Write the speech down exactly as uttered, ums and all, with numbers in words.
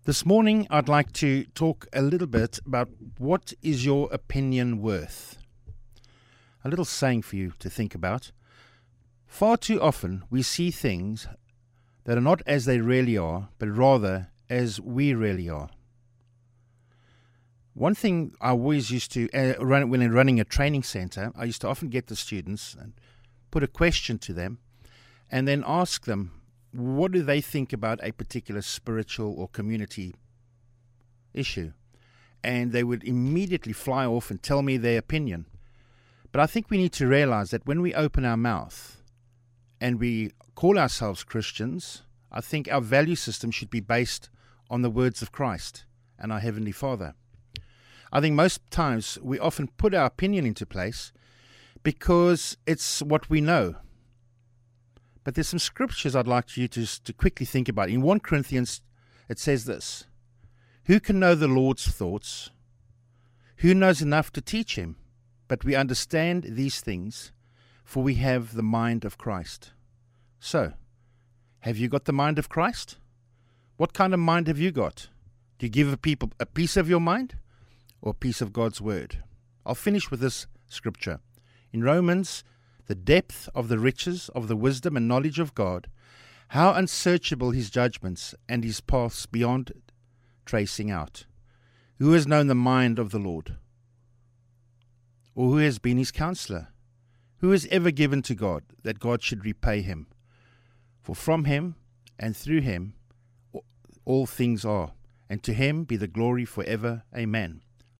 This morning, I'd like to talk a little bit about what is your opinion worth? A little saying for you to think about. Far too often, we see things that are not as they really are, but rather as we really are. One thing I always used to, uh, run, when running a training center, I used to often get the students and put a question to them and then ask them, what do they think about a particular spiritual or community issue? And they would immediately fly off and tell me their opinion. But I think we need to realize that when we open our mouth and we call ourselves Christians, I think our value system should be based on the words of Christ and our Heavenly Father. I think most times we often put our opinion into place because it's what we know. But there's some scriptures I'd like you to, to quickly think about. In First Corinthians, it says this: who can know the Lord's thoughts? Who knows enough to teach him? But we understand these things, for we have the mind of Christ. So, have you got the mind of Christ? What kind of mind have you got? Do you give a people a piece of your mind or a piece of God's word? I'll finish with this scripture. In Romans, the depth of the riches of the wisdom and knowledge of God, how unsearchable his judgments and his paths beyond tracing out. Who has known the mind of the Lord? Or who has been his counselor? Who has ever given to God that God should repay him? For from him and through him all things are, and to him be the glory forever. Amen.